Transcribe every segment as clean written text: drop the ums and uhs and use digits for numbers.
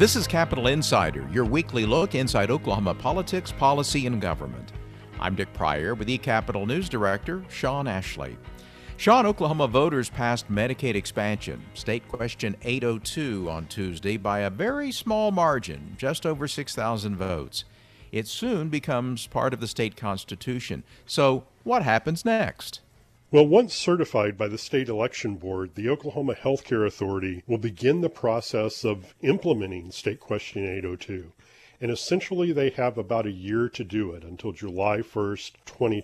This is Capital Insider, your weekly look inside Oklahoma politics, policy, and government. I'm Dick Pryor with eCapital News Director Sean Ashley. Sean, Oklahoma voters passed Medicaid expansion, State Question 802, on Tuesday by a very small margin, just over 6,000 votes. It soon becomes part of the state constitution. So what happens next? Well, once certified by the State Election Board, the Oklahoma Healthcare Authority will begin the process of implementing State Question 802. And essentially, they have about a year to do it until July 1st,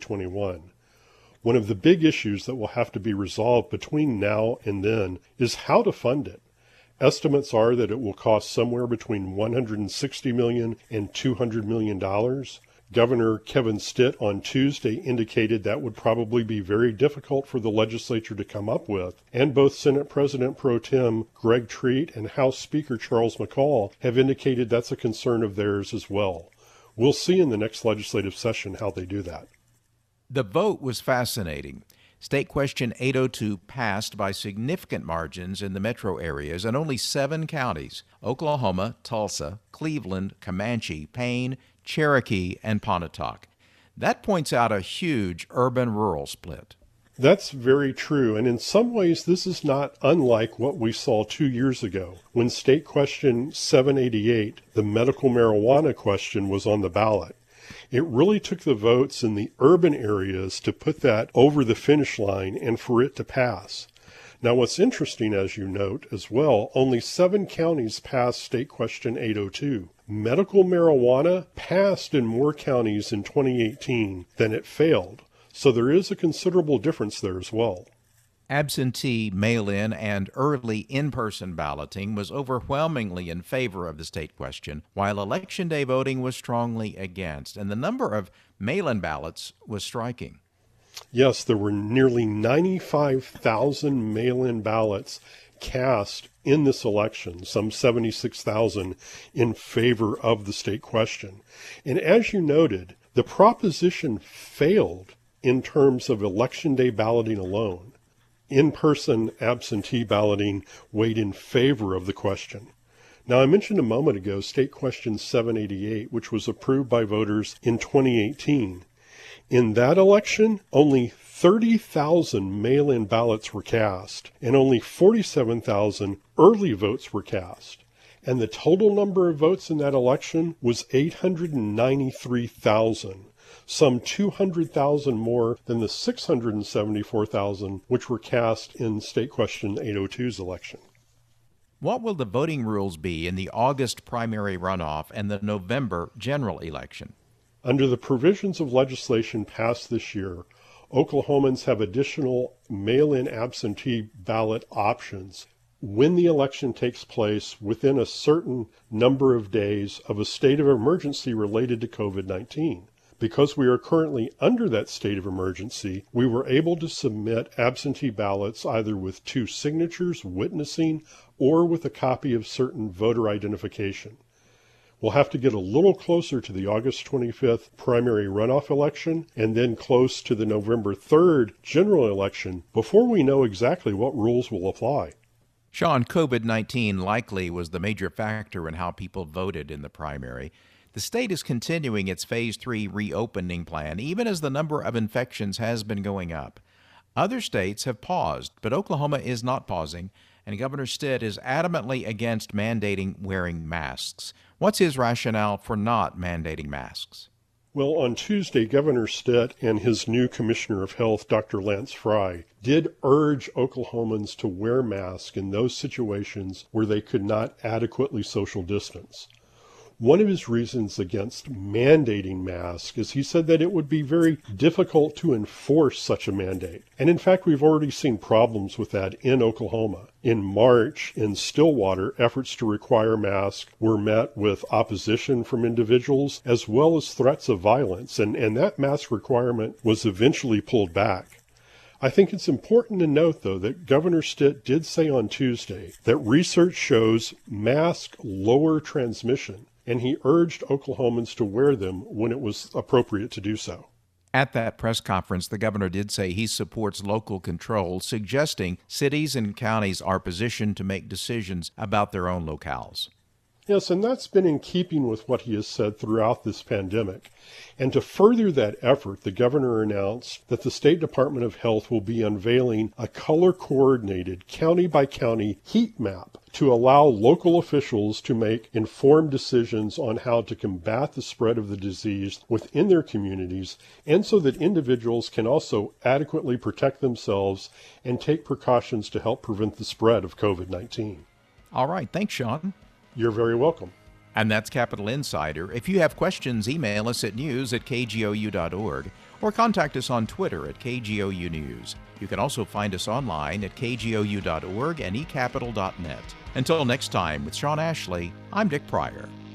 2021. One of the big issues that will have to be resolved between now and then is how to fund it. Estimates are that it will cost somewhere between $160 million and $200 million. Governor Kevin Stitt on Tuesday indicated that would probably be very difficult for the legislature to come up with, and both Senate President Pro Tem Greg Treat and House Speaker Charles McCall have indicated that's a concern of theirs as well. We'll see in the next legislative session how they do that. The vote was fascinating. State Question 802 passed by significant margins in the metro areas and only 7 counties: Oklahoma, Tulsa, Cleveland, Comanche, Payne, Cherokee, and Pontotoc. That points out a huge urban-rural split. That's very true, and in some ways this is not unlike what we saw 2 years ago when State Question 788, the medical marijuana question, was on the ballot. It really took the votes in the urban areas to put that over the finish line and for it to pass. Now, what's interesting, as you note as well, only 7 counties passed State Question 802. Medical marijuana passed in more counties in 2018 than it failed, so there is a considerable difference there as well. Absentee, mail-in, and early in-person balloting was overwhelmingly in favor of the state question, while Election Day voting was strongly against, and the number of mail-in ballots was striking. Yes, there were nearly 95,000 mail-in ballots cast in this election, some 76,000 in favor of the state question. And as you noted, the proposition failed in terms of Election Day balloting alone. In-person absentee balloting weighed in favor of the question. Now, I mentioned a moment ago State Question 788, which was approved by voters in 2018. In that election, only 30,000 mail-in ballots were cast, and only 47,000 early votes were cast. And the total number of votes in that election was 893,000. Some 200,000 more than the 674,000 which were cast in State Question 802's election. What will the voting rules be in the August primary runoff and the November general election? Under the provisions of legislation passed this year, Oklahomans have additional mail-in absentee ballot options when the election takes place within a certain number of days of a state of emergency related to COVID-19. Because we are currently under that state of emergency, we were able to submit absentee ballots either with 2 signatures, witnessing, or with a copy of certain voter identification. We'll have to get a little closer to the August 25th primary runoff election and then close to the November 3rd general election before we know exactly what rules will apply. Sean, COVID-19 likely was the major factor in how people voted in the primary. The state is continuing its Phase 3 reopening plan, even as the number of infections has been going up. Other states have paused, but Oklahoma is not pausing, and Governor Stitt is adamantly against mandating wearing masks. What's his rationale for not mandating masks? Well, on Tuesday, Governor Stitt and his new Commissioner of Health, Dr. Lance Fry, did urge Oklahomans to wear masks in those situations where they could not adequately social distance. One of his reasons against mandating masks is he said that it would be very difficult to enforce such a mandate. And in fact, we've already seen problems with that in Oklahoma. In March, in Stillwater, efforts to require masks were met with opposition from individuals as well as threats of violence, and that mask requirement was eventually pulled back. I think it's important to note, though, that Governor Stitt did say on Tuesday that research shows masks lower transmission, and he urged Oklahomans to wear them when it was appropriate to do so. At that press conference, the governor did say he supports local control, suggesting cities and counties are positioned to make decisions about their own locales. Yes, and that's been in keeping with what he has said throughout this pandemic. And to further that effort, the governor announced that the State Department of Health will be unveiling a color-coordinated, county-by-county heat map to allow local officials to make informed decisions on how to combat the spread of the disease within their communities, and so that individuals can also adequately protect themselves and take precautions to help prevent the spread of COVID-19. All right. Thanks, Sean. You're very welcome. And that's Capitol Insider. If you have questions, email us at news@kgou.org or contact us on Twitter at KGOU News. You can also find us online at kgou.org and ecapital.net. Until next time, with Sean Ashley, I'm Dick Pryor.